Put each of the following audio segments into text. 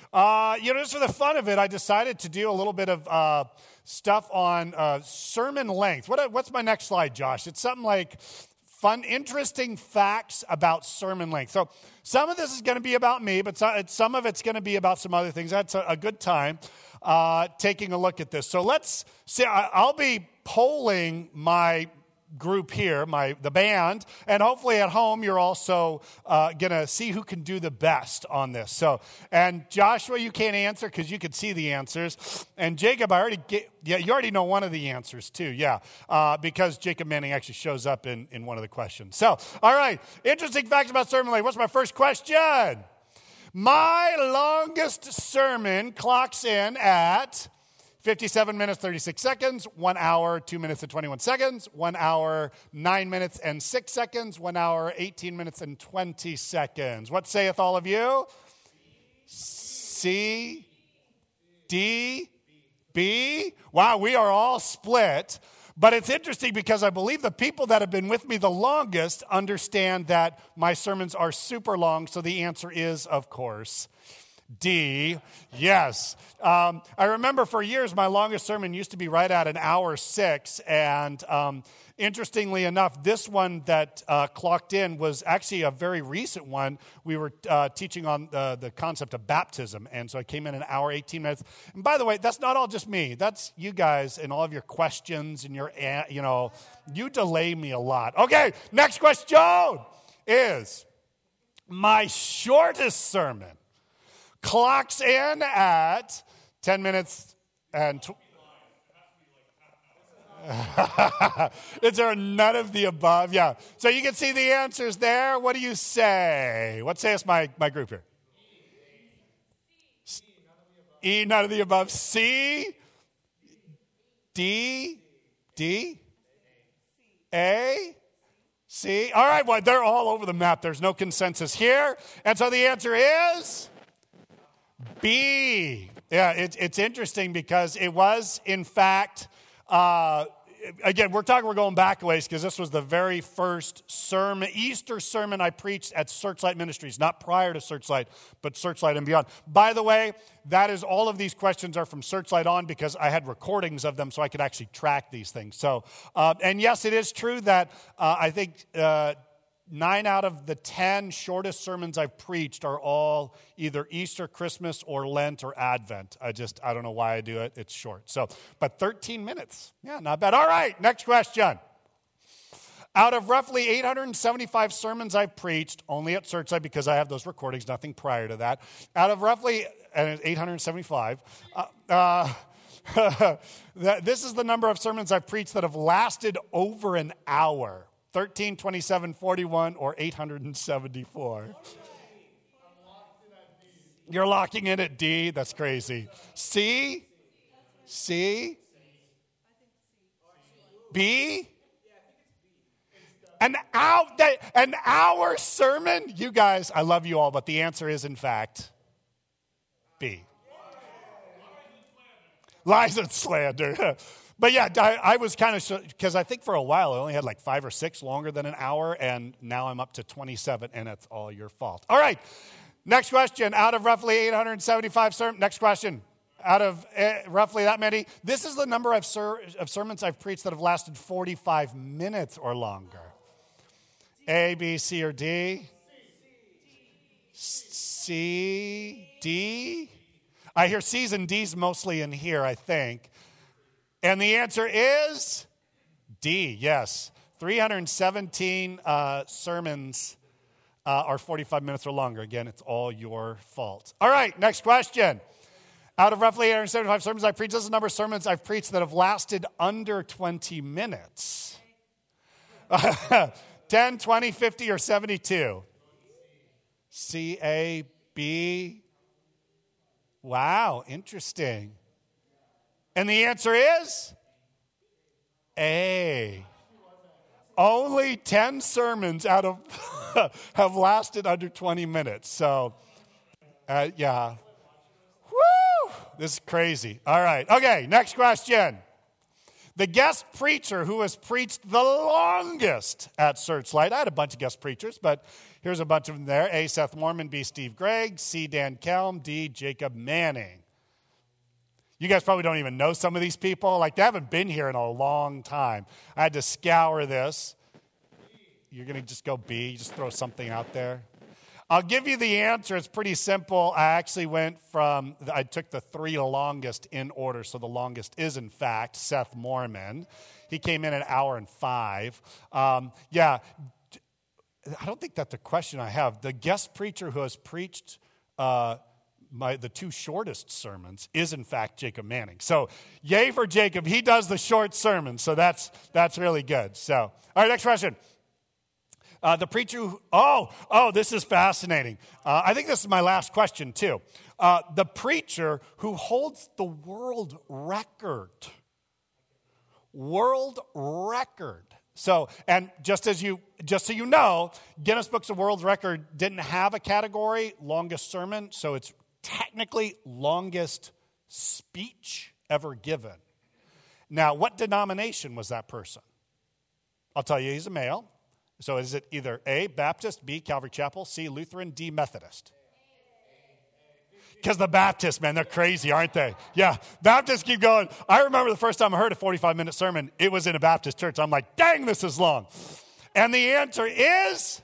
Just for the fun of it, I decided to do a little bit of stuff on sermon length. What's my next slide, Josh? It's something like fun, interesting facts about sermon length. So some of this is going to be about me, but some of it's going to be about some other things. That's a good time taking a look at this. So let's see. I'll be polling my group here, the band, and hopefully at home you're also going to see who can do the best on this. So, and Joshua, you can't answer because you could see the answers. And Jacob, you already know one of the answers too, because Jacob Manning actually shows up in one of the questions. So, all right, interesting facts about sermon length. What's my first question? My longest sermon clocks in at 57 minutes, 36 seconds, 1 hour, 2 minutes and 21 seconds, 1 hour, 9 minutes and 6 seconds, 1 hour, 18 minutes and 20 seconds. What saith all of you? C, D, B. Wow, we are all split. But it's interesting because I believe the people that have been with me the longest understand that my sermons are super long, so the answer is, of course, D, yes. I remember for years my longest sermon used to be right at 1 hour 6, and interestingly enough, this one that clocked in was actually a very recent one. We were teaching on the concept of baptism, and so I came in 1 hour 18 minutes. And by the way, that's not all just me. That's you guys and all of your questions and you delay me a lot. Okay, next question is my shortest sermon clocks in at 10 minutes and... Is there none of the above? Yeah. So you can see the answers there. What do you say? What says my group here? E, none of the above. C, D, A, C. All right, well, they're all over the map. There's no consensus here. And so the answer is B. Yeah, it's interesting because it was, in fact, again, we're going back a ways because this was the very first Easter sermon I preached at Searchlight Ministries, not prior to Searchlight, but Searchlight and beyond. By the way, that is all of these questions are from Searchlight on because I had recordings of them so I could actually track these things. So, and yes, it is true that I think 9 out of the 10 shortest sermons I've preached are all either Easter, Christmas, or Lent, or Advent. I don't know why I do it. It's short. So, but 13 minutes. Yeah, not bad. All right, next question. Out of roughly 875 sermons I've preached, only at Searchlight because I have those recordings, nothing prior to that. Out of roughly 875, this is the number of sermons I've preached that have lasted over an hour. 13, 27, 41, or 874. You're locking in at D? That's crazy. C? B? An hour sermon? You guys, I love you all, but the answer is, in fact, B. Lies and slander. But yeah, I was kind of, because I think for a while I only had like 5 or 6 longer than an hour, and now I'm up to 27, and it's all your fault. All right, next question. Out of roughly 875 sermons, next question. Out of roughly that many, this is the number of sermons I've preached that have lasted 45 minutes or longer. A, B, C, or D? C, D? I hear C's and D's mostly in here, I think. And the answer is D, yes. 317 sermons are 45 minutes or longer. Again, it's all your fault. All right, next question. Out of roughly 875 sermons I've preached, this is the number of sermons I've preached that have lasted under 20 minutes. 10, 20, 50, or 72? C, A, B. Wow, interesting. And the answer is A. Only 10 sermons out of have lasted under 20 minutes. So, yeah. Woo! This is crazy. All right. Okay, next question. The guest preacher who has preached the longest at Searchlight. I had a bunch of guest preachers, but here's a bunch of them there. A, Seth Mormon. B, Steve Gregg. C, Dan Kelm. D, Jacob Manning. You guys probably don't even know some of these people. Like, they haven't been here in a long time. I had to scour this. You're going to just go B, just throw something out there. I'll give you the answer. It's pretty simple. I took the 3 longest in order, so the longest is, in fact, Seth Mormon. He came in an hour and 5. I don't think that's the question I have. The guest preacher who has preached the 2 shortest sermons is, in fact, Jacob Manning. So, yay for Jacob. He does the short sermons, so that's really good. So, all right, next question. The preacher who, this is fascinating. I think this is my last question, too. The preacher who holds the world record. World record. So, and just so you know, Guinness Books of World Record didn't have a category, longest sermon, so it's technically longest speech ever given. Now, what denomination was that person? I'll tell you, he's a male. So is it either A, Baptist, B, Calvary Chapel, C, Lutheran, D, Methodist? Because the Baptists, man, they're crazy, aren't they? Yeah, Baptists keep going. I remember the first time I heard a 45-minute sermon, it was in a Baptist church. I'm like, dang, this is long. And the answer is?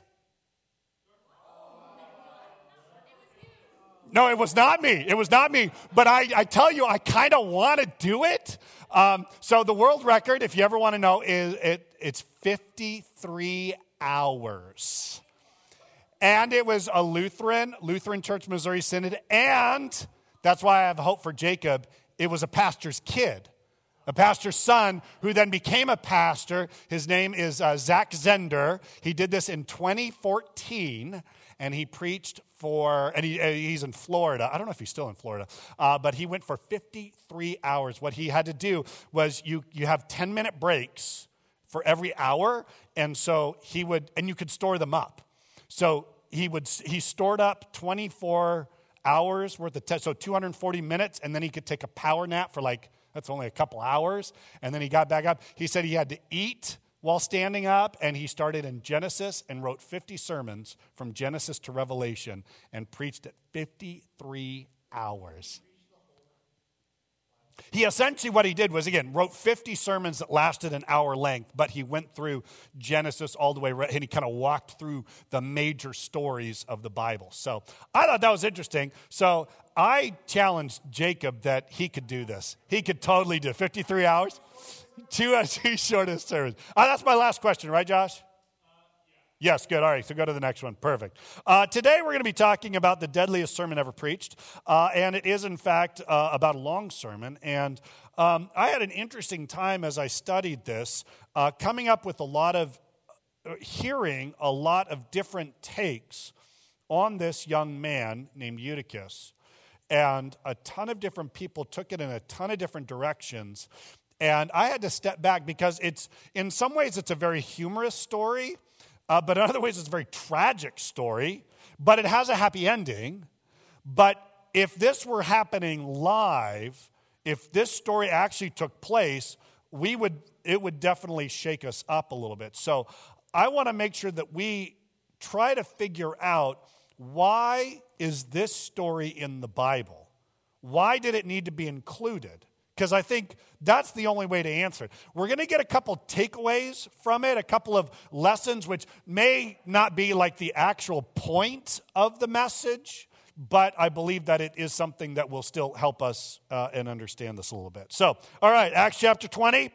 No, it was not me. It was not me. But I tell you, I kind of want to do it. So the world record, if you ever want to know, it's 53 hours. And it was a Lutheran Church Missouri Synod, and that's why I have hope for Jacob. It was a pastor's kid, a pastor's son, who then became a pastor. His name is Zach Zender. He did this in 2014, and he preached he's in Florida. I don't know if he's still in Florida, but he went for 53 hours. What he had to do was you have 10-minute breaks for every hour, and so you could store them up. So he stored up 24 hours worth of so 240 minutes, and then he could take a power nap for that's only a couple hours, and then he got back up. He said he had to eat while standing up, and he started in Genesis and wrote 50 sermons from Genesis to Revelation and preached at 53 hours. He essentially, what he did was, again, wrote 50 sermons that lasted an hour length, but he went through Genesis all the way, and he kind of walked through the major stories of the Bible. So I thought that was interesting. So I challenged Jacob that he could do this. He could totally do it. 53 hours, two shortest sermons. That's my last question, right, Josh? Yes, good. All right, so go to the next one. Perfect. Today we're going to be talking about the deadliest sermon ever preached, and it is, in fact, about a long sermon. And I had an interesting time as I studied this, coming up with hearing a lot of different takes on this young man named Eutychus. And a ton of different people took it in a ton of different directions. And I had to step back because in some ways it's a very humorous story. But in other ways, it's a very tragic story, but it has a happy ending. But if this were happening live, if this story actually took place, it would definitely shake us up a little bit. So I want to make sure that we try to figure out, why is this story in the Bible? Why did it need to be included? Because I think that's the only way to answer it. We're going to get a couple takeaways from it, a couple of lessons, which may not be like the actual point of the message, but I believe that it is something that will still help us and understand this a little bit. So, all right, Acts chapter 20.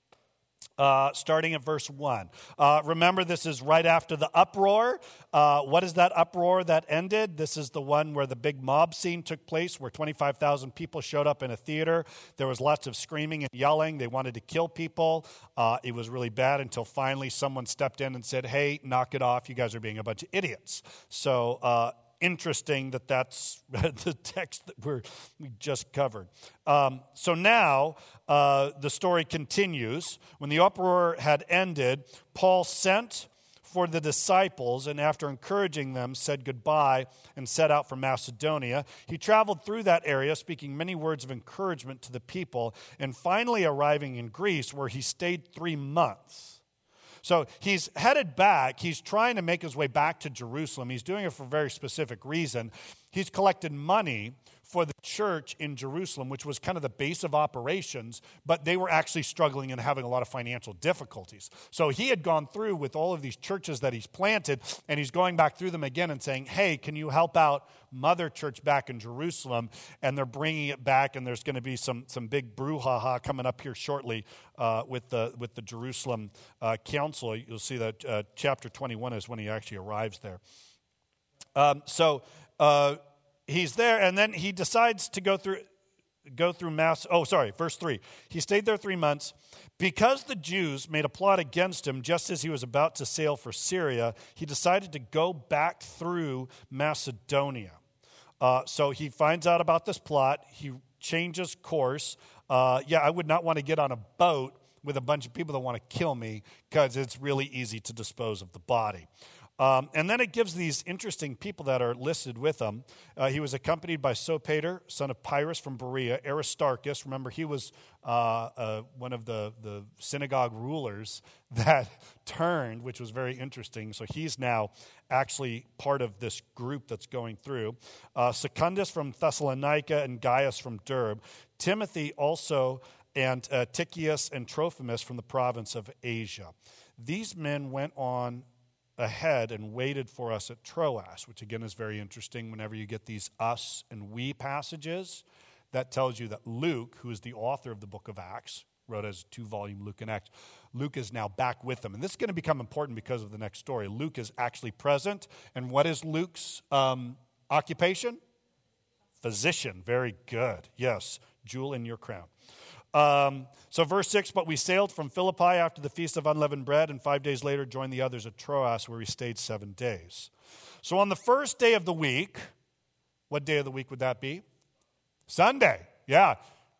Starting at verse 1. Remember, this is right after the uproar. What is that uproar that ended? This is the one where the big mob scene took place, where 25,000 people showed up in a theater. There was lots of screaming and yelling. They wanted to kill people. It was really bad until finally someone stepped in and said, hey, knock it off. You guys are being a bunch of idiots. So, interesting that's the text that we just covered. So now the story continues. When the uproar had ended, Paul sent for the disciples, and after encouraging them, said goodbye and set out for Macedonia. He traveled through that area, speaking many words of encouragement to the people, and finally arriving in Greece, where he stayed 3 months. So he's headed back. He's trying to make his way back to Jerusalem. He's doing it for a very specific reason. He's collected money for the church in Jerusalem, which was kind of the base of operations, but they were actually struggling and having a lot of financial difficulties. So he had gone through with all of these churches that he's planted, and he's going back through them again and saying, hey, can you help out Mother Church back in Jerusalem? And they're bringing it back, and there's going to be some big brouhaha coming up here shortly with the Jerusalem council. You'll see that chapter 21 is when he actually arrives there. He's there, and then he decides to go through verse 3. He stayed there 3 months. Because the Jews made a plot against him just as he was about to sail for Syria, he decided to go back through Macedonia. So he finds out about this plot. He changes course. I would not want to get on a boat with a bunch of people that want to kill me because it's really easy to dispose of the body. And then it gives these interesting people that are listed with him. He was accompanied by Sopater, son of Pyrrhus from Berea, Aristarchus. Remember, he was one of the synagogue rulers that turned, which was very interesting. So he's now actually part of this group that's going through. Secundus from Thessalonica and Gaius from Derbe. Timothy also, and Tychius and Trophimus from the province of Asia. These men went on ahead and waited for us at Troas, which again is very interesting. Whenever you get these us and we passages, that tells you that Luke, who is the author of the book of Acts, wrote as a 2-volume Luke and Acts, Luke is now back with them. And this is going to become important because of the next story. Luke is actually present. And what is Luke's occupation? Physician. Very good. Yes, jewel in your crown. So verse 6, but we sailed from Philippi after the Feast of Unleavened Bread, and 5 days later joined the others at Troas, where we stayed 7 days. So on the first day of the week, what day of the week would that be? Sunday. Yeah.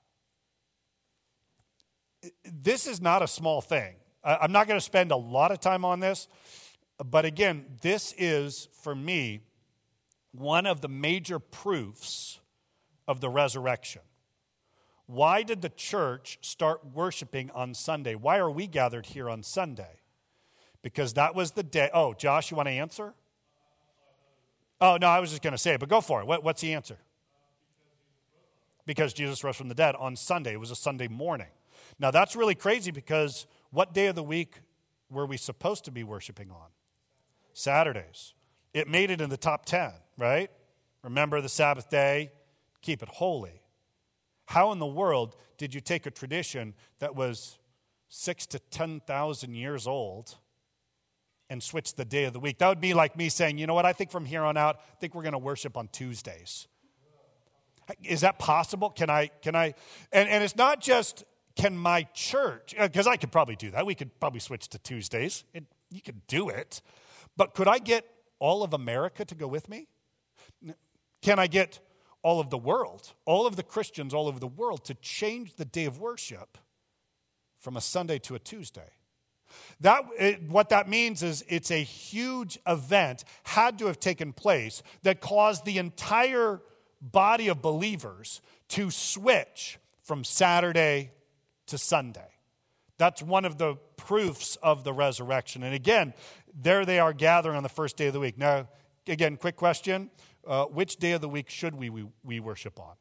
This is not a small thing. I'm not going to spend a lot of time on this, but again, this is, for me, one of the major proofs of the resurrection. Why did the church start worshiping on Sunday? Why are we gathered here on Sunday? Because that was the day. Oh, Josh, you want to answer? Oh, no, I was just going to say it, but go for it. What's the answer? Because Jesus rose from the dead on Sunday. It was a Sunday morning. Now, that's really crazy because what day of the week were we supposed to be worshiping on? Saturdays. It made it in the top 10, right? Remember the Sabbath day, keep it holy. How in the world did you take a tradition that was 6,000 to 10,000 years old and switch the day of the week? That would be like me saying, you know what, I think from here on out, I think we're going to worship on Tuesdays. Is that possible? Can I? And it's not just, can my church, because I could probably do that. We could probably switch to Tuesdays. You could do it. But could I get all of America to go with me? Can I get all of the world, all of the Christians all over the world to change the day of worship from a Sunday to a Tuesday? What that means is it's a huge event, had to have taken place, that caused the entire body of believers to switch from Saturday to Sunday. That's one of the proofs of the resurrection. And again, there they are gathering on the first day of the week. Now, again, quick question. Which day of the week should we worship on?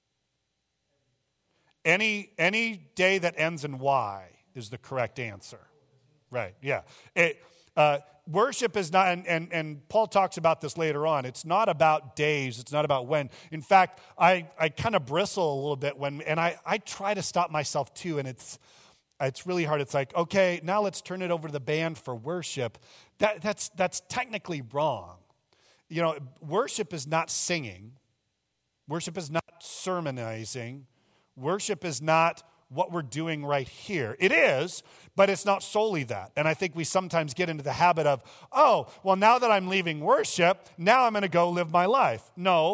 Any day that ends in Y is the correct answer. Right, yeah. Worship is not, and Paul talks about this later on, it's not about days, it's not about when. In fact, I kind of bristle a little bit and I try to stop myself too, and it's really hard. It's like, okay, now let's turn it over to the band for worship. That's technically wrong. You know, worship is not singing. Worship is not sermonizing. Worship is not what we're doing right here. It is, but it's not solely that. And I think we sometimes get into the habit of, oh, well, now that I'm leaving worship, now I'm going to go live my life. No,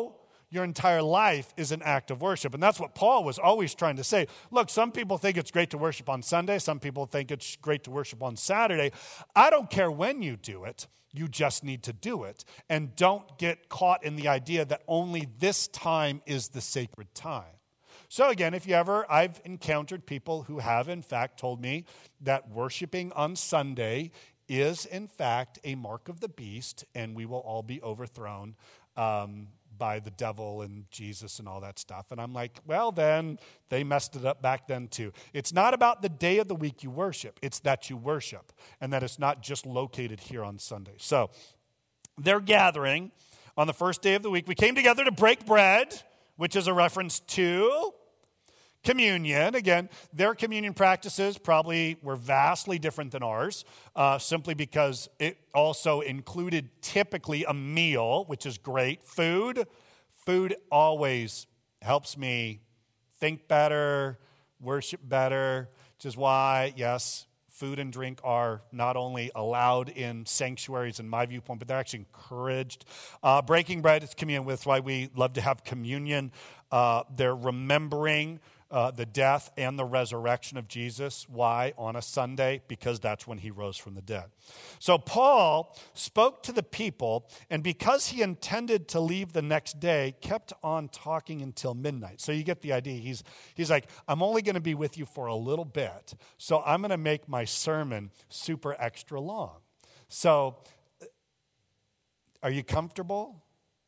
your entire life is an act of worship. And that's what Paul was always trying to say. Look, some people think it's great to worship on Sunday. Some people think it's great to worship on Saturday. I don't care when you do it. You just need to do it. And don't get caught in the idea that only this time is the sacred time. So again, I've encountered people who have in fact told me that worshiping on Sunday is in fact a mark of the beast, and we will all be overthrown by the devil and Jesus and all that stuff. And I'm like, well, then they messed it up back then too. It's not about the day of the week you worship. It's that you worship, and that it's not just located here on Sunday. So they're gathering on the first day of the week. We came together to break bread, which is a reference to communion. Again, their communion practices probably were vastly different than ours, simply because it also included typically a meal, which is great. Food always helps me think better, worship better, which is why, yes, food and drink are not only allowed in sanctuaries in my viewpoint, but they're actually encouraged. Breaking bread is communion with. That's why we love to have communion. They're remembering the death and the resurrection of Jesus. Why? On a Sunday? Because that's when he rose from the dead. So Paul spoke to the people, and because he intended to leave the next day, kept on talking until midnight. So you get the idea. He's like, I'm only going to be with you for a little bit, so I'm going to make my sermon super extra long. So are you comfortable?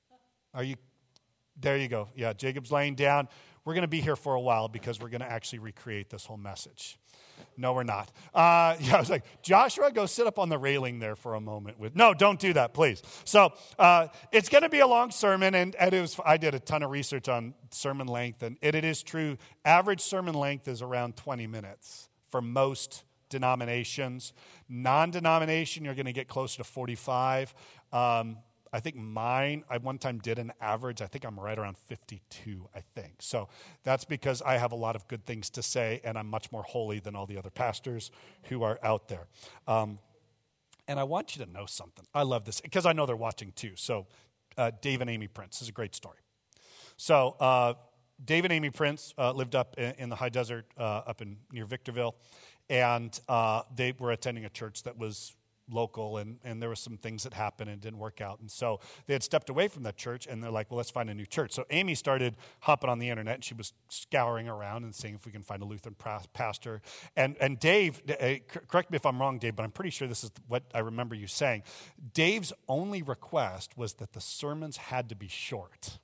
There you go. Yeah, Jacob's laying down. We're going to be here for a while because we're going to actually recreate this whole message. No, we're not. I was like, Joshua, go sit up on the railing there for a moment. No, don't do that, please. So it's going to be a long sermon, and I did a ton of research on sermon length, and it is true. Average sermon length is around 20 minutes for most denominations. Non-denomination, you're going to get closer to 45. I think mine, I one time did an average. I think I'm right around 52, I think. So that's because I have a lot of good things to say, and I'm much more holy than all the other pastors who are out there. And I want you to know something. I love this, because I know they're watching too. So Dave and Amy Prince, this is a great story. So Dave and Amy Prince lived up in the high desert up near Victorville, and they were attending a church that was local, and there were some things that happened and it didn't work out. And so they had stepped away from that church, and they're like, well, let's find a new church. So Amy started hopping on the internet, and she was scouring around and seeing if we can find a Lutheran pastor. And Dave, correct me if I'm wrong, Dave, but I'm pretty sure this is what I remember you saying. Dave's only request was that the sermons had to be short.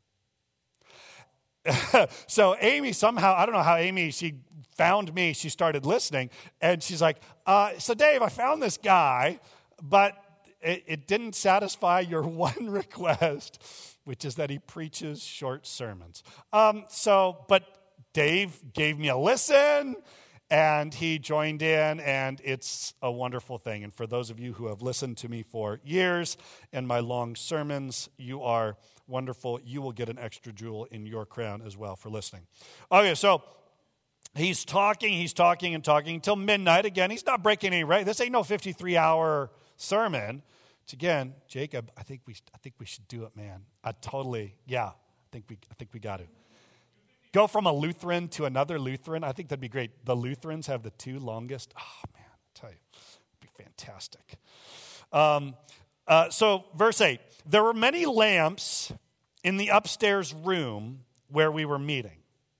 So Amy somehow, I don't know how Amy, she found me, she started listening, and she's like, so Dave, I found this guy, but it didn't satisfy your one request, which is that he preaches short sermons. But Dave gave me a listen, and he joined in, and it's a wonderful thing. And for those of you who have listened to me for years and my long sermons, you are wonderful. You will get an extra jewel in your crown as well for listening. Okay, so he's talking until midnight. Again, he's not breaking any right. This ain't no 53-hour sermon. Which again, Jacob, I think we should do it, man. I think we got to. Go from a Lutheran to another Lutheran. I think that'd be great. The Lutherans have the two longest. Oh, man, I'll tell you. It'd be fantastic. So verse 8. There were many lamps in the upstairs room where we were meeting.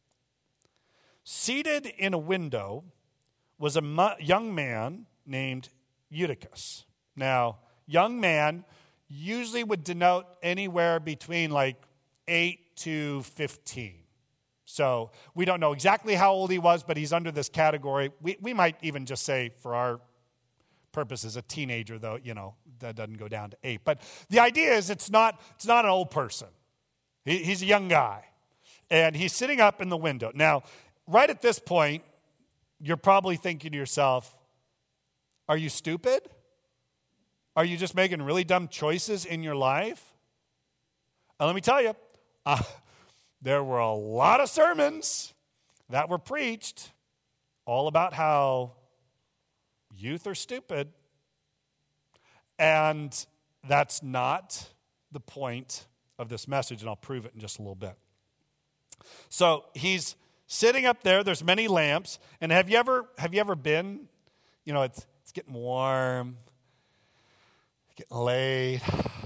Seated in a window was a young man named Eutychus. Now, young man usually would denote anywhere between like 8 to 15. So we don't know exactly how old he was, but he's under this category. We might even just say, for our purposes, a teenager, though, that doesn't go down to 8. But the idea is it's not an old person. He's a young guy. And he's sitting up in the window. Now, right at this point, you're probably thinking to yourself, are you stupid? Are you just making really dumb choices in your life? And let me tell you, there were a lot of sermons that were preached all about how youth are stupid. And that's not the point of this message, and I'll prove it in just a little bit. So he's sitting up there. There's many lamps. And have you ever been, it's getting warm, getting late.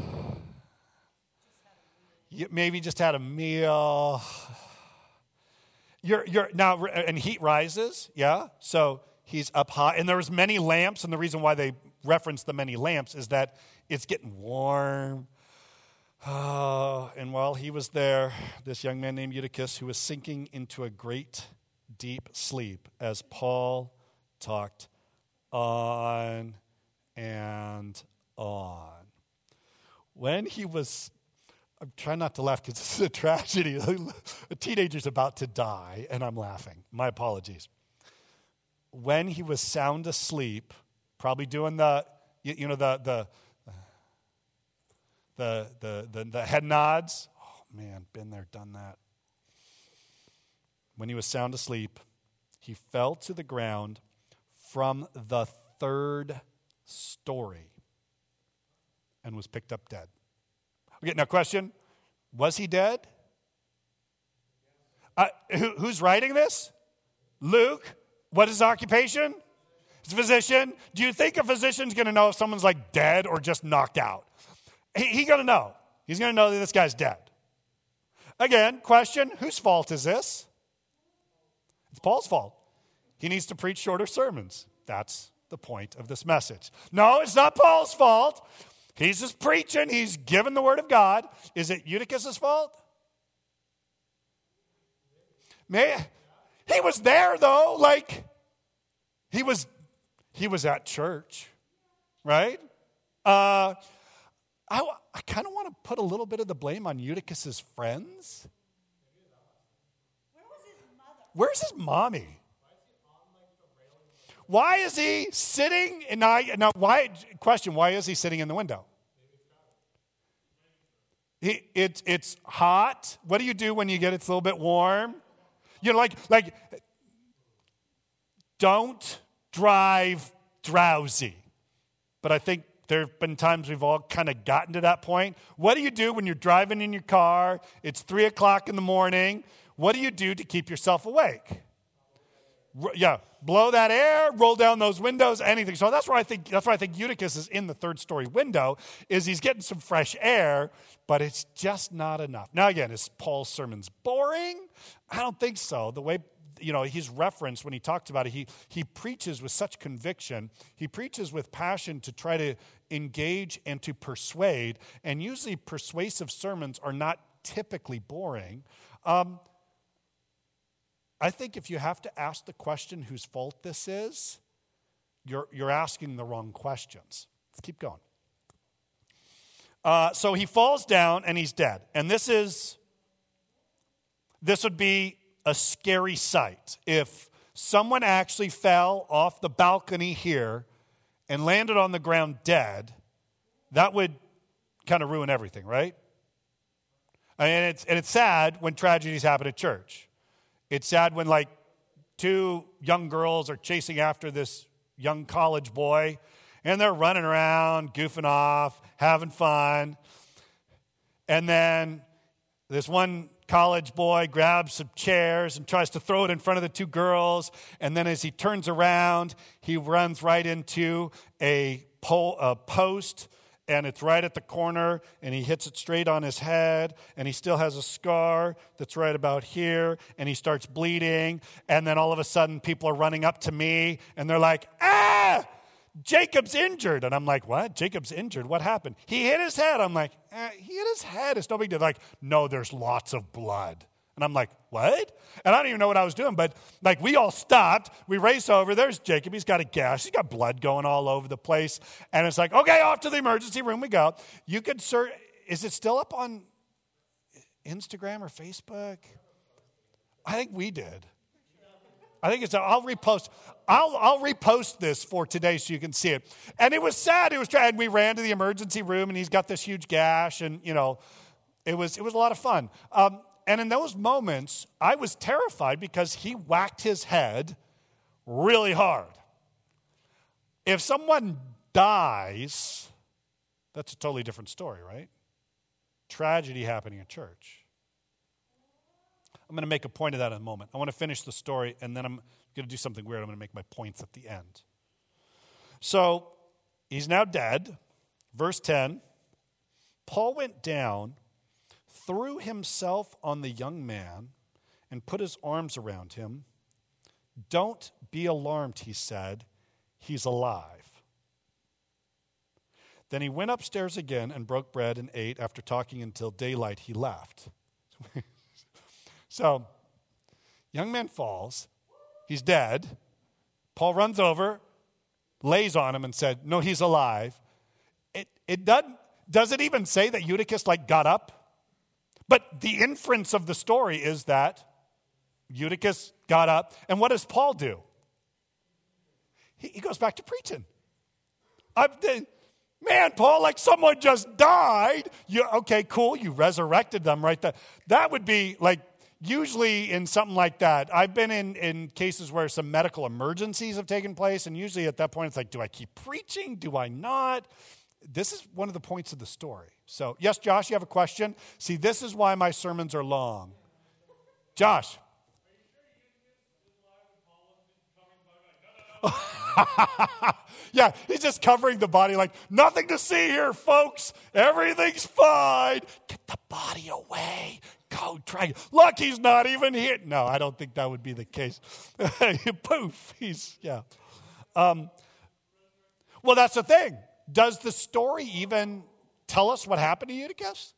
You maybe just had a meal. You're now, and heat rises, yeah? So he's up high. And there's many lamps, and the reason why they reference the many lamps is that it's getting warm. And while he was there, this young man named Eutychus, who was sinking into a great deep sleep as Paul talked on and on. When he was, I'm trying not to laugh because this is a tragedy. A teenager's about to die, and I'm laughing. My apologies. When he was sound asleep, probably doing the head nods. Oh, man, been there, done that. When he was sound asleep, he fell to the ground from the 3rd story and was picked up dead. Okay, now question, was he dead? Who's writing this? Luke. What is his occupation? He's a physician. Do you think a physician's going to know if someone's like dead or just knocked out? He's going to know. He's going to know that this guy's dead. Again, question, whose fault is this? It's Paul's fault. He needs to preach shorter sermons. That's the point of this message. No, it's not Paul's fault. He's just preaching. He's given the word of God. Is it Eutychus' fault? He was there, though. Like, he was at church, right? I kind of want to put a little bit of the blame on Eutychus' friends. Where's his mommy? Why is he sitting? Now, why is he sitting in the window? It's hot. What do you do when it's a little bit warm? Like, don't drive drowsy. But I think there have been times we've all kind of gotten to that point. What do you do when you're driving in your car? It's 3 o'clock in the morning. What do you do to keep yourself awake? Yeah, blow that air, roll down those windows, anything. So that's why I think Eutychus is in the 3rd story window, is he's getting some fresh air, but it's just not enough. Now again, is Paul's sermons boring? I don't think so. The way he's referenced when he talked about it, he preaches with such conviction. He preaches with passion to try to engage and to persuade, and usually persuasive sermons are not typically boring. I think if you have to ask the question whose fault this is, you're asking the wrong questions. Let's keep going. So he falls down and he's dead. And this would be a scary sight. If someone actually fell off the balcony here and landed on the ground dead, that would kind of ruin everything, right? And it's sad when tragedies happen at church. It's sad when, 2 young girls are chasing after this young college boy, and they're running around, goofing off, having fun. And then this one college boy grabs some chairs and tries to throw it in front of the 2 girls. And then as he turns around, he runs right into a post, and it's right at the corner, and he hits it straight on his head, and he still has a scar that's right about here, and he starts bleeding, and then all of a sudden people are running up to me, and they're like, Jacob's injured. And I'm like, what? Jacob's injured? What happened? He hit his head. I'm like, he hit his head. It's no big deal. Like, no, there's lots of blood. And I'm like, what? And I don't even know what I was doing, but we all stopped. We race over. There's Jacob. He's got a gash. He's got blood going all over the place. And it's like, okay, off to the emergency room we go. You could search. Is it still up on Instagram or Facebook? I think we did. I think I'll repost. I'll repost this for today so you can see it. And it was sad. And we ran to the emergency room, and he's got this huge gash, and it was a lot of fun. And in those moments, I was terrified because he whacked his head really hard. If someone dies, that's a totally different story, right? tragedy happening at church. I'm going to make a point of that in a moment. I want to finish the story, and then I'm going to do something weird. I'm going to make my points at the end. So, he's now dead. Verse 10, Paul went down, threw himself on the young man, and put his arms around him. Don't be alarmed, he said. He's alive. Then he went upstairs again and broke bread and ate. After talking until daylight, he left. So, young man falls. He's dead. Paul runs over, lays on him and said, no, he's alive. It does it even say that Eutychus got up? But the inference of the story is that Eutychus got up. And what does Paul do? He goes back to preaching. Man, Paul, someone just died. Okay, cool. You resurrected them right there. That would be usually in something like that. I've been in cases where some medical emergencies have taken place. And usually at that point, it's do I keep preaching? Do I not? This is one of the points of the story. So, yes, Josh, you have a question? See, this is why my sermons are long. Josh. Yeah, he's just covering the body nothing to see here, folks. Everything's fine. Get the body away. Go drag it. Look, he's not even here. No, I don't think that would be the case. Poof. Well, that's the thing. Does the story even tell us what happened to Eutychus?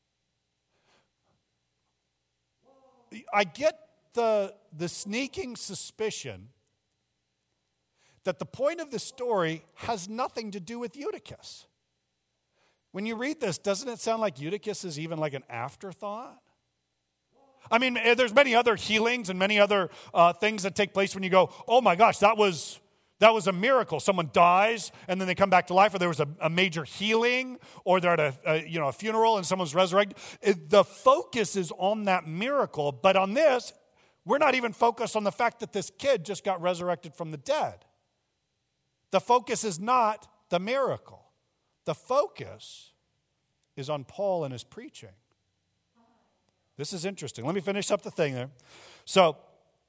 I get the sneaking suspicion that the point of the story has nothing to do with Eutychus. When you read this, doesn't it sound like Eutychus is even an afterthought? I mean, there's many other healings and many other things that take place when you go, oh my gosh, that was a miracle. Someone dies and then they come back to life, or there was a major healing, or they're at a funeral and someone's resurrected. The focus is on that miracle, but on this, we're not even focused on the fact that this kid just got resurrected from the dead. The focus is not the miracle. The focus is on Paul and his preaching. This is interesting. Let me finish up the thing there. So,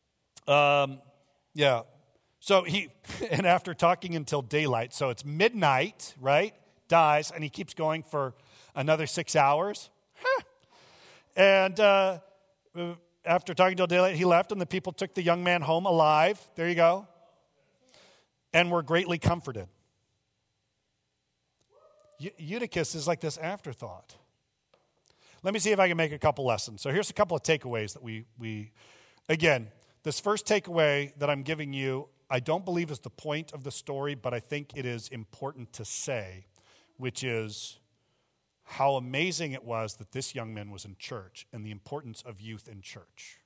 So and after talking until daylight, so it's midnight, right? Dies, and he keeps going for another 6 hours. And after talking until daylight, he left, and the people took the young man home alive. There you go. And were greatly comforted. Eutychus is like this afterthought. Let me see if I can make a couple lessons. So here's a couple of takeaways that we again, this first takeaway that I'm giving you, I don't believe is the point of the story, but I think it is important to say, which is how amazing it was that this young man was in church and the importance of youth in church.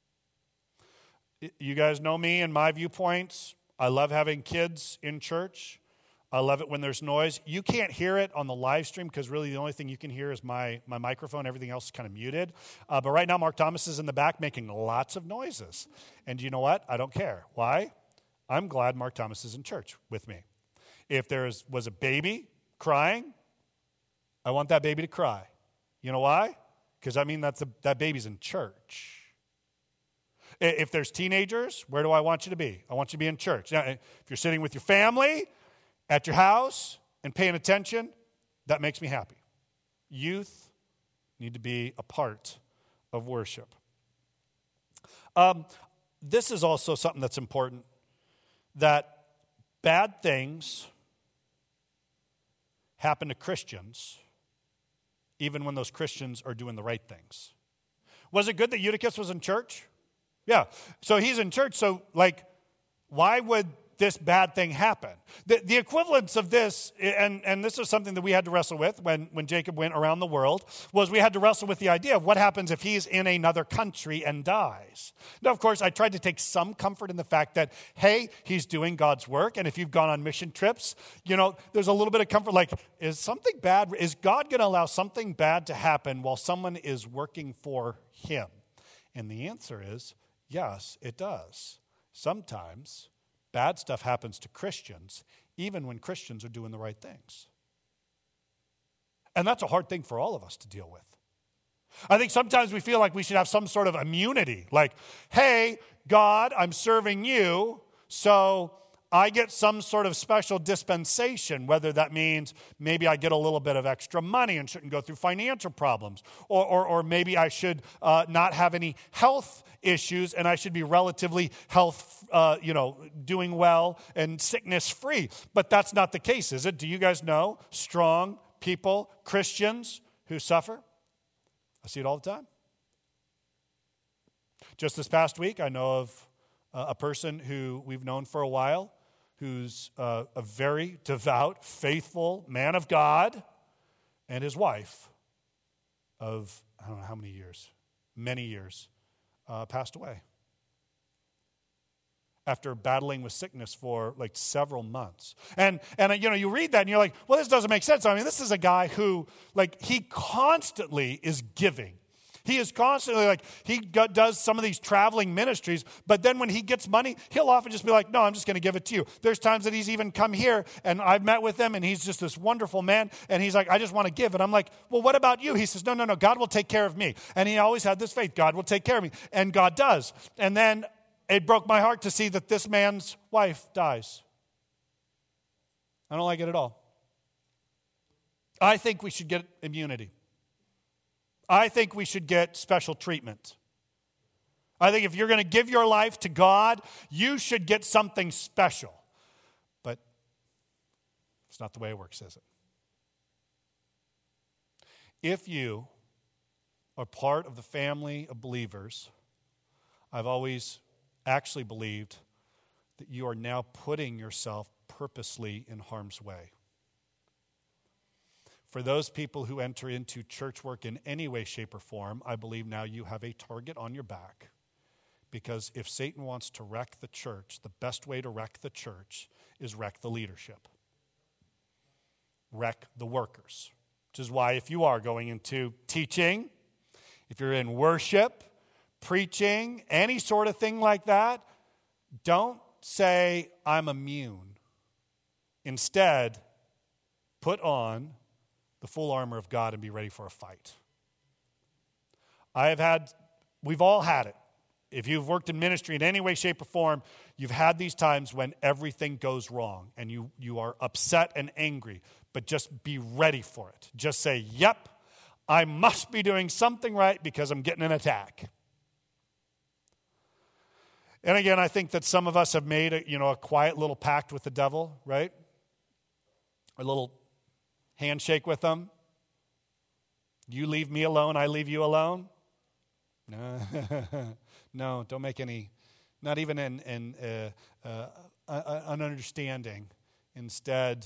You guys know me and my viewpoints. I love having kids in church. I love it when there's noise. You can't hear it on the live stream because really the only thing you can hear is my microphone. Everything else is kind of muted. But right now, Mark Thomas is in the back making lots of noises. And you know what? I don't care. Why? I'm glad Mark Thomas is in church with me. If there was a baby crying, I want that baby to cry. You know why? Because that baby's in church. If there's teenagers, where do I want you to be? I want you to be in church. Now, if you're sitting with your family at your house and paying attention, that makes me happy. Youth need to be a part of worship. This is also something that's important, that bad things happen to Christians even when those Christians are doing the right things. Was it good that Eutychus was in church? Yeah. So he's in church, so why would this bad thing happen? The equivalence of this, and this is something that we had to wrestle with when Jacob went around the world, was we had to wrestle with the idea of what happens if he's in another country and dies. Now, of course, I tried to take some comfort in the fact that, hey, he's doing God's work, and if you've gone on mission trips, there's a little bit of comfort, is God going to allow something bad to happen while someone is working for him? And the answer is, yes, it does. Sometimes bad stuff happens to Christians, even when Christians are doing the right things. And that's a hard thing for all of us to deal with. I think sometimes we feel like we should have some sort of immunity. Like, hey, God, I'm serving you, so I get some sort of special dispensation, whether that means maybe I get a little bit of extra money and shouldn't go through financial problems, or maybe I should not have any health issues and I should be relatively doing well and sickness-free. But that's not the case, is it? Do you guys know strong people, Christians, who suffer? I see it all the time. Just this past week, I know of a person who we've known for a while, who's a very devout, faithful man of God, and his wife of, I don't know how many years, many years, passed away after battling with sickness for like several months. And you read that and you're like, well, this doesn't make sense. I mean, this is a guy who, like, he constantly is giving. He is constantly does some of these traveling ministries, but then when he gets money, he'll often just be like, no, I'm just going to give it to you. There's times that he's even come here and I've met with him and he's just this wonderful man and he's like, I just want to give. And I'm like, well, what about you? He says, no, God will take care of me. And he always had this faith, God will take care of me. And God does. And then it broke my heart to see that this man's wife dies. I don't like it at all. I think we should get immunity. I think we should get special treatment. I think if you're going to give your life to God, you should get something special. But it's not the way it works, is it? If you are part of the family of believers, I've always actually believed that you are now putting yourself purposely in harm's way. For those people who enter into church work in any way, shape, or form, I believe now you have a target on your back. Because if Satan wants to wreck the church, the best way to wreck the church is wreck the leadership. Wreck the workers. Which is why if you are going into teaching, if you're in worship, preaching, any sort of thing like that, don't say, I'm immune. Instead, put on the full armor of God and be ready for a fight. We've all had it. If you've worked in ministry in any way, shape, or form, you've had these times when everything goes wrong and you are upset and angry, but just be ready for it. Just say, yep, I must be doing something right because I'm getting an attack. And again, I think that some of us have made a quiet little pact with the devil, right? A little handshake with them. You leave me alone, I leave you alone. No, don't make any, not even an understanding. Instead,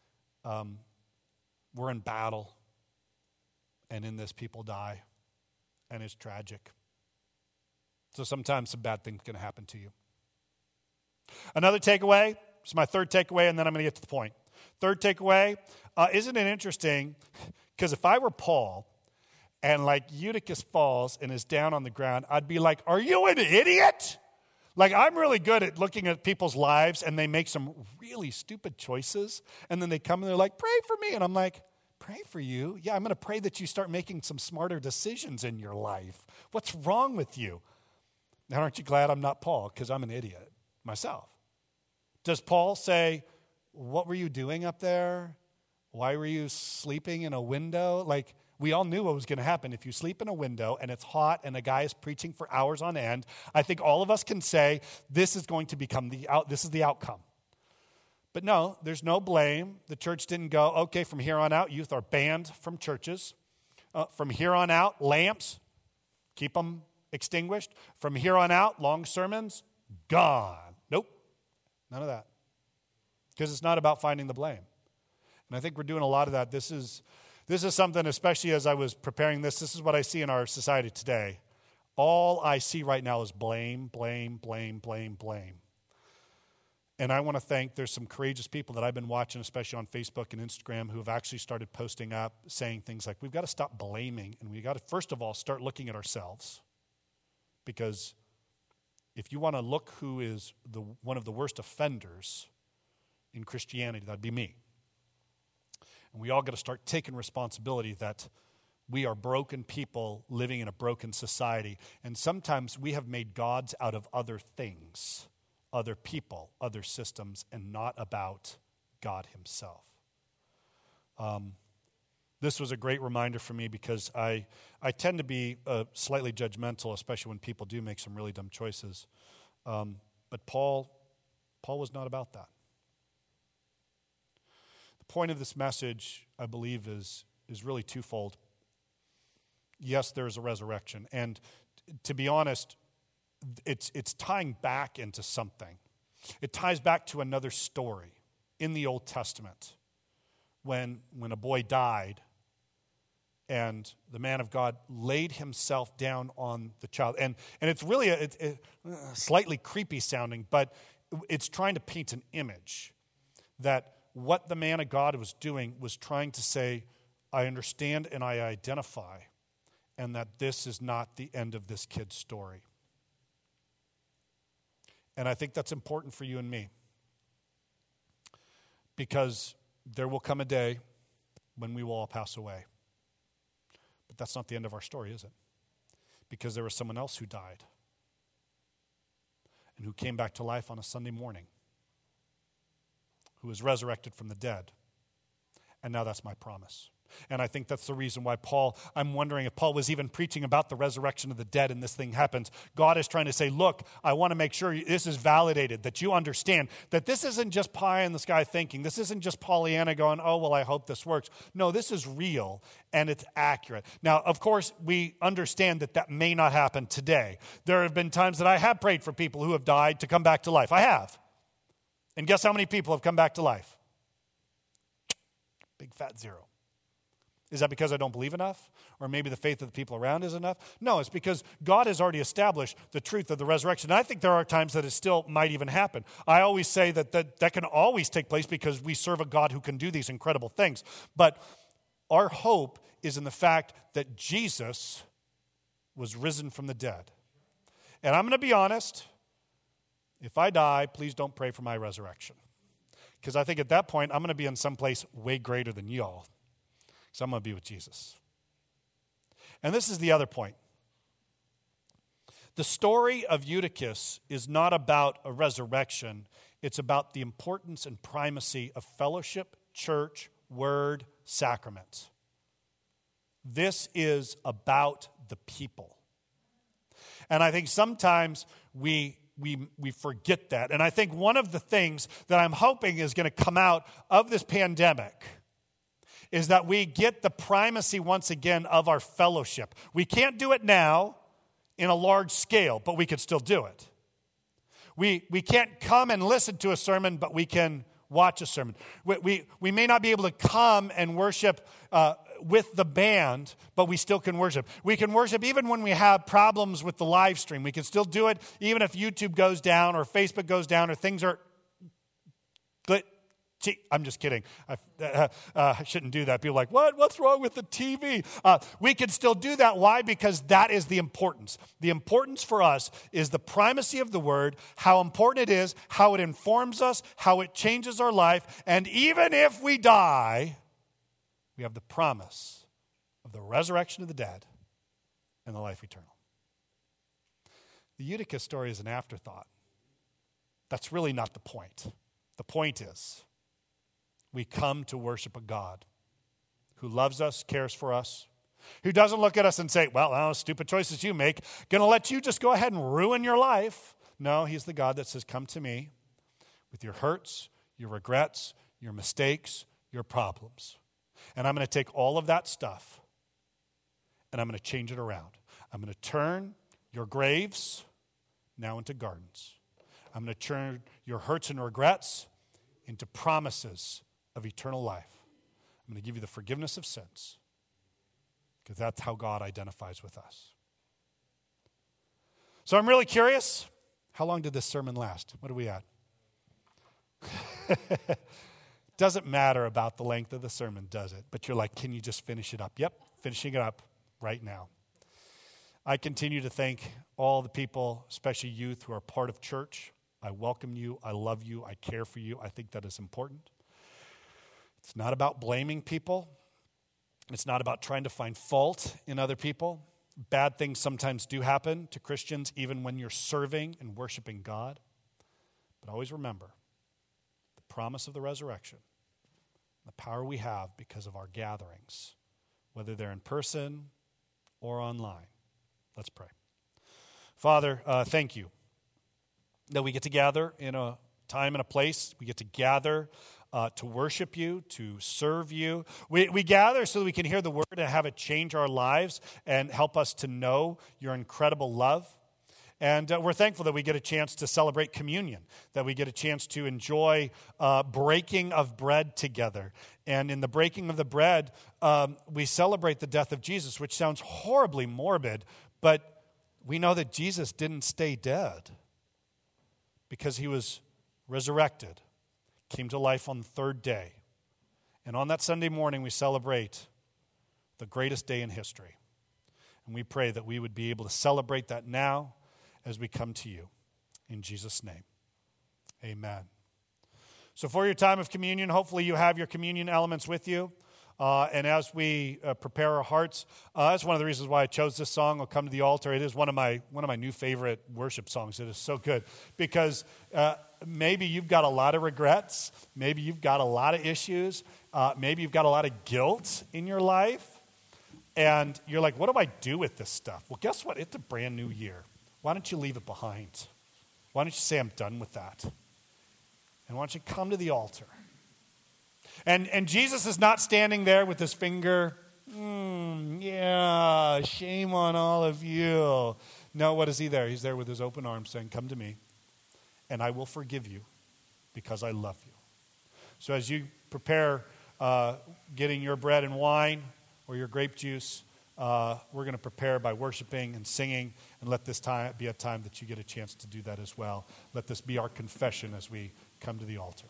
we're in battle, and in this people die, and it's tragic. So sometimes some bad things can happen to you. Another takeaway, this is my third takeaway, and then I'm going to get to the point. Third takeaway, isn't it interesting? Because if I were Paul and like Eutychus falls and is down on the ground, I'd be like, are you an idiot? Like, I'm really good at looking at people's lives and they make some really stupid choices. And then they come and they're like, pray for me. And I'm like, pray for you? Yeah, I'm going to pray that you start making some smarter decisions in your life. What's wrong with you? Now, aren't you glad I'm not Paul? Because I'm an idiot myself. Does Paul say, what were you doing up there? Why were you sleeping in a window? Like, we all knew what was going to happen. If you sleep in a window and it's hot and a guy is preaching for hours on end, I think all of us can say this is going to become this is the outcome. But no, there's no blame. The church didn't go, okay, from here on out, youth are banned from churches. From here on out, lamps, keep them extinguished. From here on out, long sermons, gone. Nope, none of that. Because it's not about finding the blame. And I think we're doing a lot of that. This is something, especially as I was preparing this is what I see in our society today. All I see right now is blame, blame, blame, blame, blame. And I want to thank, there's some courageous people that I've been watching, especially on Facebook and Instagram, who have actually started posting up, saying things like, we've got to stop blaming, and we've got to, first of all, start looking at ourselves. Because if you want to look who is one of the worst offenders in Christianity, that'd be me. And we all got to start taking responsibility that we are broken people living in a broken society. And sometimes we have made gods out of other things, other people, other systems, and not about God himself. This was a great reminder for me because I tend to be slightly judgmental, especially when people do make some really dumb choices. But Paul was not about that. The point of this message, I believe, is really twofold. Yes, there is a resurrection. And to be honest, it's tying back into something. It ties back to another story in the Old Testament when a boy died and the man of God laid himself down on the child. And it's really it's slightly creepy sounding, but it's trying to paint an image that what the man of God was doing was trying to say, I understand and I identify, and that this is not the end of this kid's story. And I think that's important for you and me, because there will come a day when we will all pass away. But that's not the end of our story, is it? Because there was someone else who died and who came back to life on a Sunday morning, who was resurrected from the dead. And now that's my promise. And I think that's the reason why I'm wondering if Paul was even preaching about the resurrection of the dead and this thing happens. God is trying to say, look, I want to make sure this is validated, that you understand that this isn't just pie in the sky thinking. This isn't just Pollyanna going, oh, well, I hope this works. No, this is real and it's accurate. Now, of course, we understand that may not happen today. There have been times that I have prayed for people who have died to come back to life. I have. And guess how many people have come back to life? Big fat zero. Is that because I don't believe enough? Or maybe the faith of the people around is enough? No, it's because God has already established the truth of the resurrection. And I think there are times that it still might even happen. I always say that can always take place because we serve a God who can do these incredible things. But our hope is in the fact that Jesus was risen from the dead. And I'm going to be honest, if I die, please don't pray for my resurrection. Because I think at that point, I'm going to be in some place way greater than you all. So I'm going to be with Jesus. And this is the other point. The story of Eutychus is not about a resurrection. It's about the importance and primacy of fellowship, church, word, sacrament. This is about the people. And I think sometimes we forget that. And I think one of the things that I'm hoping is going to come out of this pandemic is that we get the primacy once again of our fellowship. We can't do it now in a large scale, but we could still do it. We can't come and listen to a sermon, but we can watch a sermon. We may not be able to come and worship with the band, but we still can worship. We can worship even when we have problems with the live stream. We can still do it even if YouTube goes down or Facebook goes down or things are good. I'm just kidding. I shouldn't do that. People are like, what? What's wrong with the TV? We can still do that. Why? Because that is the importance. The importance for us is the primacy of the word, how important it is, how it informs us, how it changes our life. And even if we die, we have the promise of the resurrection of the dead and the life eternal. The Eutychus story is an afterthought. That's really not the point. The point is, we come to worship a God who loves us, cares for us, who doesn't look at us and say, well, stupid choices you make, going to let you just go ahead and ruin your life. No, he's the God that says, come to me with your hurts, your regrets, your mistakes, your problems. And I'm going to take all of that stuff and I'm going to change it around. I'm going to turn your graves now into gardens. I'm going to turn your hurts and regrets into promises of eternal life. I'm going to give you the forgiveness of sins because that's how God identifies with us. So I'm really curious, how long did this sermon last? What are we at? Doesn't matter about the length of the sermon, does it? But you're like, can you just finish it up? Yep, finishing it up right now. I continue to thank all the people, especially youth, who are part of church. I welcome you. I love you. I care for you. I think that is important. It's not about blaming people. It's not about trying to find fault in other people. Bad things sometimes do happen to Christians even when you're serving and worshiping God. But always remember the promise of the resurrection, the power we have because of our gatherings, whether they're in person or online. Let's pray. Father, thank you that we get to gather in a time and a place. We get to gather to worship you, to serve you. We gather so that we can hear the word and have it change our lives and help us to know your incredible love. And we're thankful that we get a chance to celebrate communion, that we get a chance to enjoy breaking of bread together. And in the breaking of the bread, we celebrate the death of Jesus, which sounds horribly morbid, but we know that Jesus didn't stay dead because he was resurrected, came to life on the third day. And on that Sunday morning, we celebrate the greatest day in history. And we pray that we would be able to celebrate that now as we come to you. In Jesus' name, amen. So for your time of communion, hopefully you have your communion elements with you. And as we prepare our hearts, that's one of the reasons why I chose this song, "I'll Come to the Altar." It is one of my new favorite worship songs. It is so good because maybe you've got a lot of regrets. Maybe you've got a lot of issues. Maybe you've got a lot of guilt in your life. And you're like, what do I do with this stuff? Well, guess what? It's a brand new year. Why don't you leave it behind? Why don't you say, I'm done with that? And why don't you come to the altar? And Jesus is not standing there with his finger, yeah, shame on all of you. No, what is he there? He's there with his open arms saying, come to me, and I will forgive you because I love you. So as you prepare getting your bread and wine or your grape juice, we're going to prepare by worshiping and singing, and let this time be a time that you get a chance to do that as well. Let this be our confession as we come to the altar.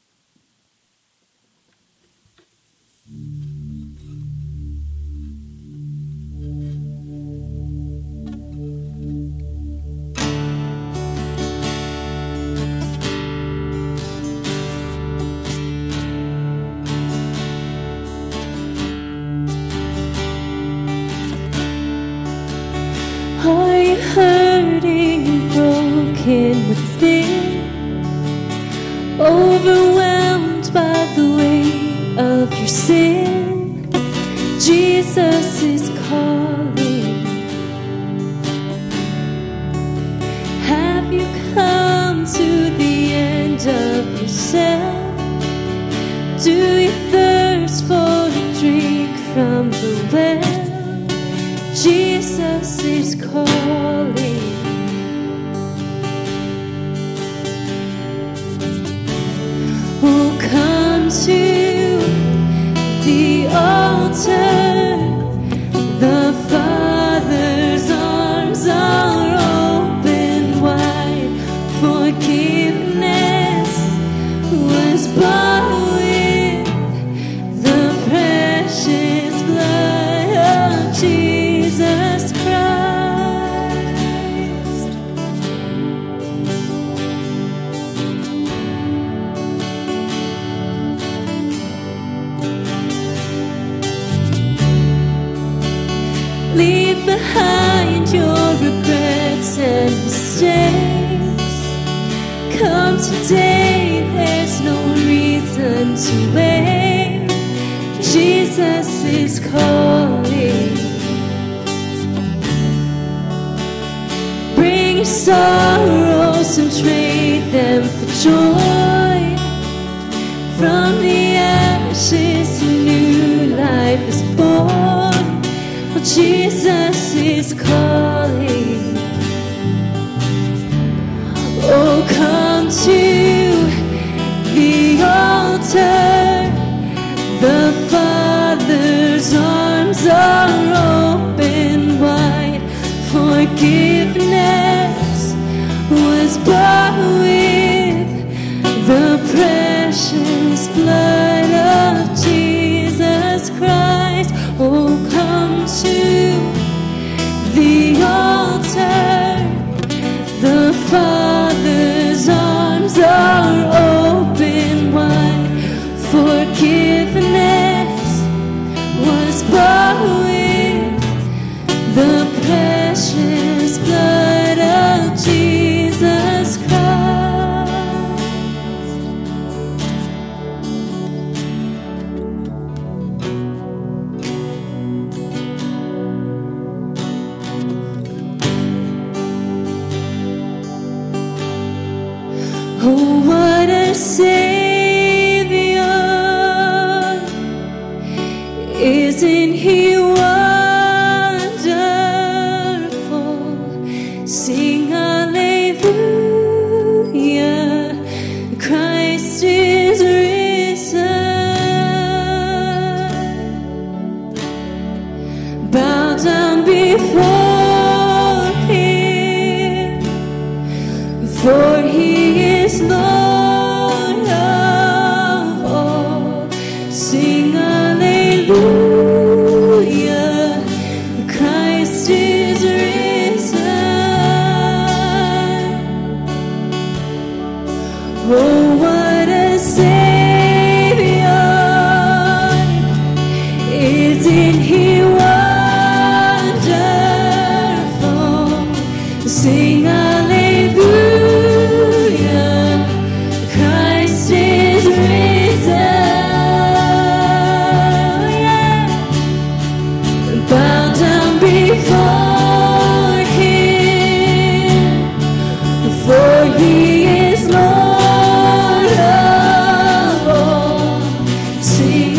Are you hurting and broken within? Overwhelmed by the weight of your sin? Jesus is calling. Have you come to the end of yourself? Do you thirst for a drink from the well? Jesus is calling. Oh, come to the altar. The Father's arms are open wide. Forgiveness was bought with the precious blood of Jesus Christ. Leave behind your regrets and mistakes. Come today, there's no reason to wait. Jesus is calling. Bring your sorrows and trade them for joy. From the ashes, a new life is born. Oh, Jesus is calling. Oh, come to the altar. The Father's arms are open wide. Forgiveness was bought with the precious blood of Jesus Christ. Oh, come to the altar. The Father's arms are open wide. Forgiveness Oh, what a Savior! Isn't He wonderful? Sing hallelujah, Christ is risen. Bow down before Him, for He is Lord of all. Sing hallelujah, Christ is risen. Oh, what a Savior! Isn't He wonderful? Sing hallelujah, Christ is risen. Yeah. Bow down before Him, for He is Lord of all. Sing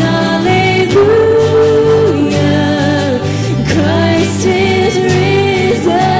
hallelujah, Christ is risen.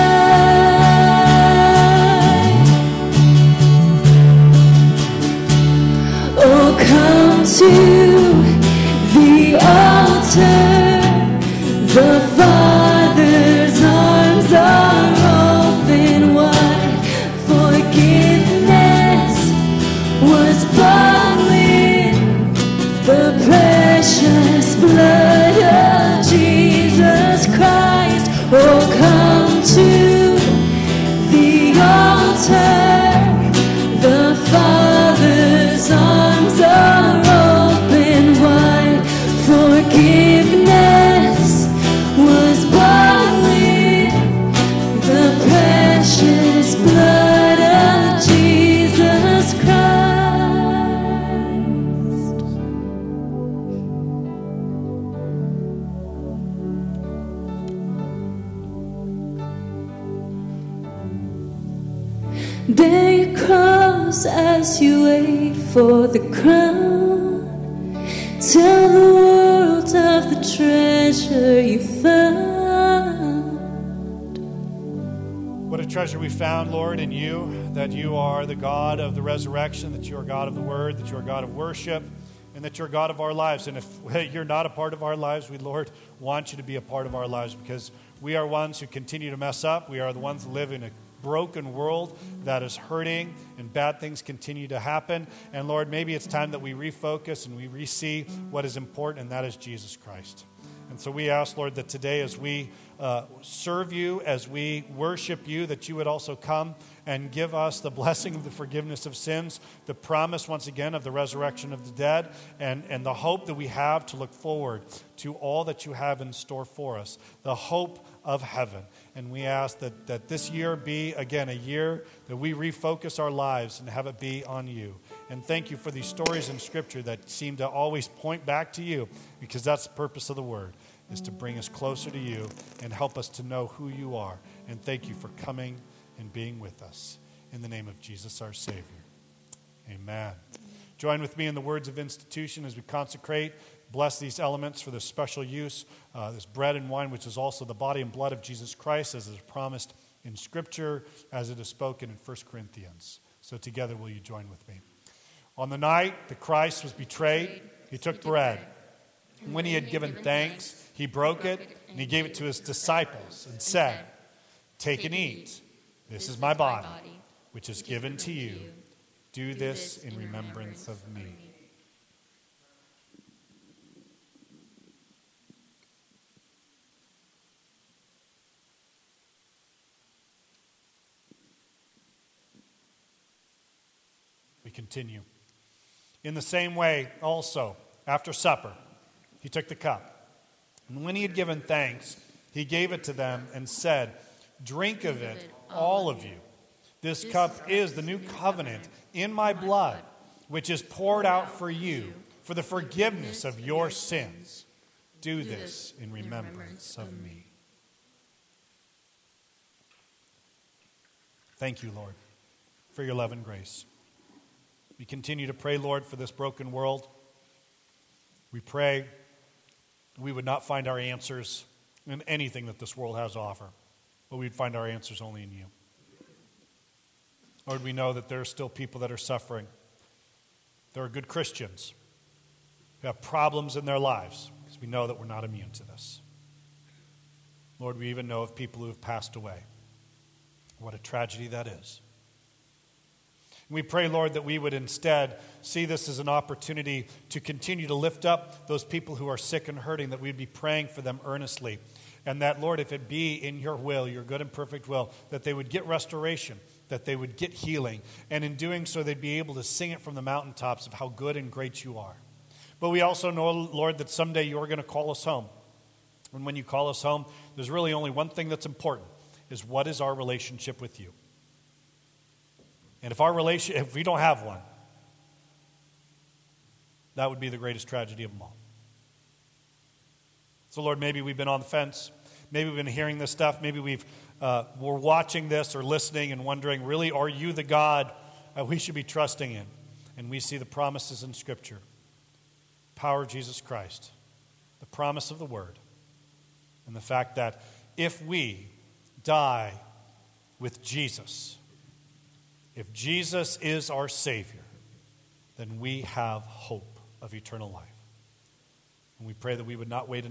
Oh, come to the altar. The Father's arms are open wide. Forgiveness was bought with the precious blood of Jesus Christ. Oh, come to the altar. The Father's arms are open wide. Forgiveness was bought with the precious blood of Jesus Christ. Bear your cross as you wait for the crown. Tell the world of the treasure you found. What a treasure we found, Lord, in you, that you are the God of the resurrection, that you are God of the word, that you are God of worship, and that you're God of our lives. And if you're not a part of our lives, we, Lord, want you to be a part of our lives, because we are ones who continue to mess up. We are the ones who live in a broken world that is hurting, and bad things continue to happen. And Lord, maybe it's time that we refocus and we re-see what is important, and that is Jesus Christ. And so we ask, Lord, that today as we serve you, as we worship you, that you would also come and give us the blessing of the forgiveness of sins, the promise, once again, of the resurrection of the dead, and the hope that we have to look forward to all that you have in store for us, the hope of heaven. And we ask that this year be, again, a year that we refocus our lives and have it be on you. And thank you for these stories in Scripture that seem to always point back to you, because that's the purpose of the Word, is to bring us closer to you and help us to know who you are. And thank you for coming and being with us. In the name of Jesus, our Savior. Amen. Join with me in the words of institution as we consecrate. Bless these elements for this special use, this bread and wine, which is also the body and blood of Jesus Christ, as is promised in Scripture, as it is spoken in 1 Corinthians. So together will you join with me? On the night that Christ was betrayed, he took bread. And when he had given thanks, he broke it, and he gave it to his disciples and said, "Take and eat. This is my body, which is given to you. Do this in remembrance of me." We continue. In the same way, also, after supper, he took the cup. And when he had given thanks, he gave it to them and said, "Drink of it, all of you. This cup is the new covenant in my blood, which is poured out for you for the forgiveness of your sins. Do this in remembrance of me." Thank you, Lord, for your love and grace. We continue to pray, Lord, for this broken world. We pray we would not find our answers in anything that this world has to offer, but we'd find our answers only in you. Lord, we know that there are still people that are suffering. There are good Christians who have problems in their lives because we know that we're not immune to this. Lord, we even know of people who have passed away. What a tragedy that is. We pray, Lord, that we would instead see this as an opportunity to continue to lift up those people who are sick and hurting, that we'd be praying for them earnestly. And that, Lord, if it be in your will, your good and perfect will, that they would get restoration, that they would get healing. And in doing so, they'd be able to sing it from the mountaintops of how good and great you are. But we also know, Lord, that someday you're going to call us home. And when you call us home, there's really only one thing that's important, is what is our relationship with you? And if we don't have one, that would be the greatest tragedy of them all. So, Lord, maybe we've been on the fence. Maybe we've been hearing this stuff. Maybe we're watching this or listening and wondering, really, are you the God we should be trusting in? And we see the promises in Scripture. Power of Jesus Christ. The promise of the Word. And the fact that if we die with Jesus, if Jesus is our Savior, then we have hope of eternal life. And we pray that we would not wait